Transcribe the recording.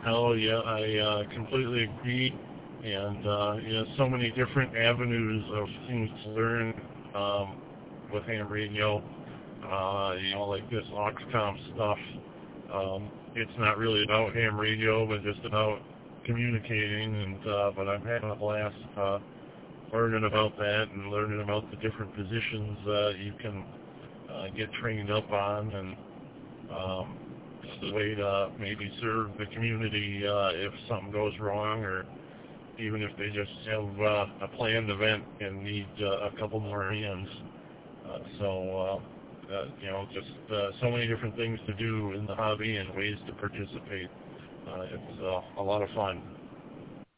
Oh yeah, I completely agree. And so many different avenues of things to learn with ham radio. Like this Oxcom stuff. It's not really about ham radio, but just about communicating. And but I'm having a blast learning about that and learning about the different positions you can get trained up on, and it's the way to maybe serve the community if something goes wrong, or even if they just have a planned event and need a couple more hands. Just so many different things to do in the hobby and ways to participate. It's a lot of fun.